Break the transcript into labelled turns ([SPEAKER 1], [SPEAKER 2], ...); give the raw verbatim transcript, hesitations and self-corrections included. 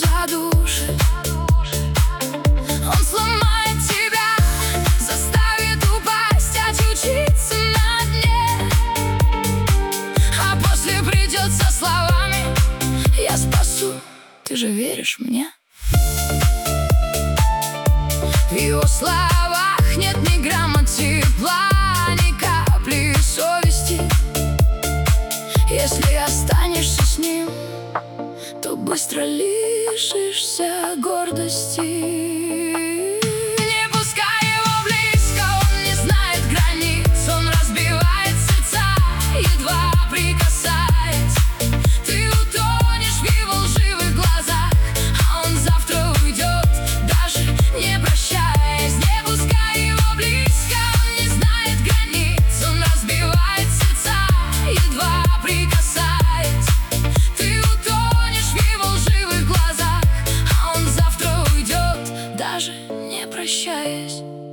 [SPEAKER 1] задушит. Он сломает тебя, заставит упасть, отключиться на дне. А после придет со словами: я спасу, ты же веришь мне? В его словах нет ни грамма тепла, ни капли совести. Если останешься с ним, то быстро лишишься гордости. Не пускай его близко, он не знает границ. Он разбивает сердца, едва прикасаясь. Ты утонешь в его лживых глазах, а он завтра уйдет, даже не прощаясь. Не пускай его близко, он не знает границ. Он разбивает сердца, едва прикасаясь. Ты утонешь в его лживых глазах, а он завтра уйдет, даже не прощаясь.